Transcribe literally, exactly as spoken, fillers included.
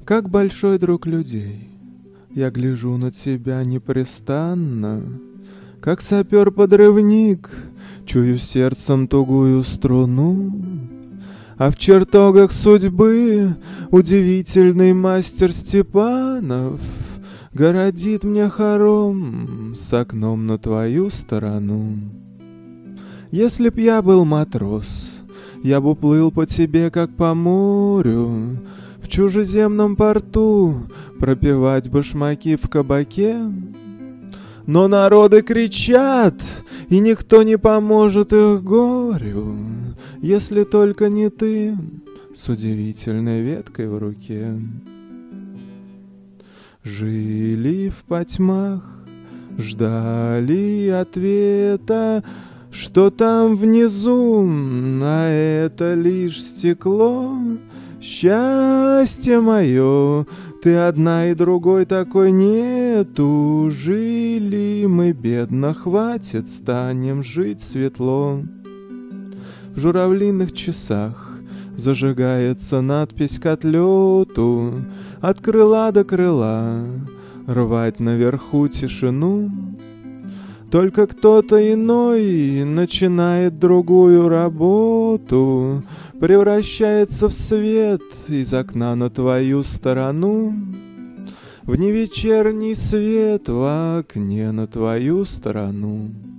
Как большой друг людей, я гляжу на тебя непрестанно, как сапер-подрывник, чую сердцем тугую струну. А в чертогах судьбы удивительный мастер Степанов городит мне хором с окном на твою сторону. Если б я был матрос, я б уплыл по тебе, как по морю, в чужеземном порту пропевать башмаки в кабаке. Но народы кричат, и никто не поможет их горю, если только не ты с удивительной веткой в руке. Жили в потьмах, ждали ответа, что там внизу, а это лишь стекло. Счастье мое, ты одна и другой такой нету. Жили мы бедно, хватит, станем жить светло. В журавлиных часах зажигается надпись к отлету, от крыла до крыла рвать наверху тишину. Только кто-то иной начинает другую работу, превращается в свет из окна на твою сторону, в невечерний свет в окне на твою сторону.